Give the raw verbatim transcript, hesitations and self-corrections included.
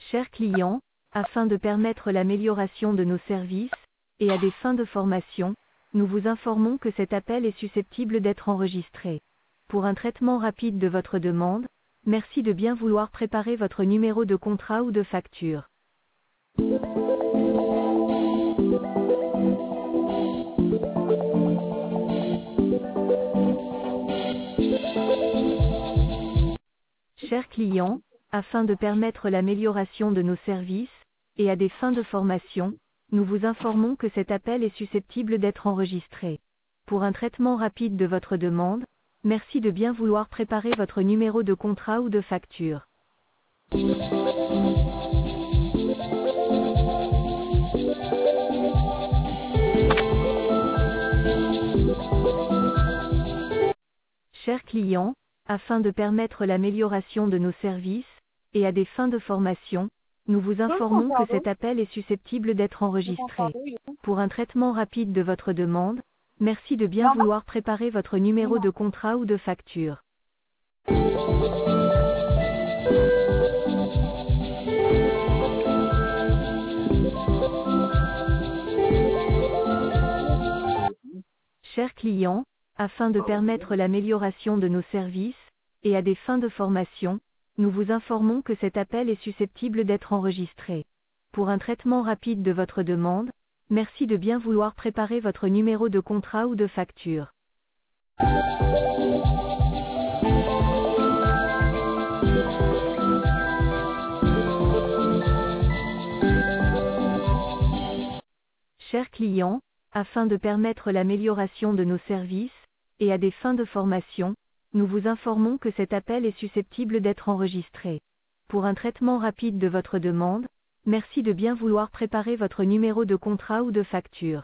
Chers clients, afin de permettre l'amélioration de nos services, et à des fins de formation, nous vous informons que cet appel est susceptible d'être enregistré. Pour un traitement rapide de votre demande, merci de bien vouloir préparer votre numéro de contrat ou de facture. Chers clients, afin de permettre l'amélioration de nos services, et à des fins de formation, nous vous informons que cet appel est susceptible d'être enregistré. Pour un traitement rapide de votre demande, merci de bien vouloir préparer votre numéro de contrat ou de facture. Chers clients, afin de permettre l'amélioration de nos services, et à des fins de formation, nous vous informons que cet appel est susceptible d'être enregistré. Pour un traitement rapide de votre demande, merci de bien vouloir préparer votre numéro de contrat ou de facture. Chers clients, afin de permettre l'amélioration de nos services, et à des fins de formation, nous vous informons que cet appel est susceptible d'être enregistré. Pour un traitement rapide de votre demande, merci de bien vouloir préparer votre numéro de contrat ou de facture. Chers clients, afin de permettre l'amélioration de nos services, et à des fins de formation, nous vous informons que cet appel est susceptible d'être enregistré. Pour un traitement rapide de votre demande, merci de bien vouloir préparer votre numéro de contrat ou de facture.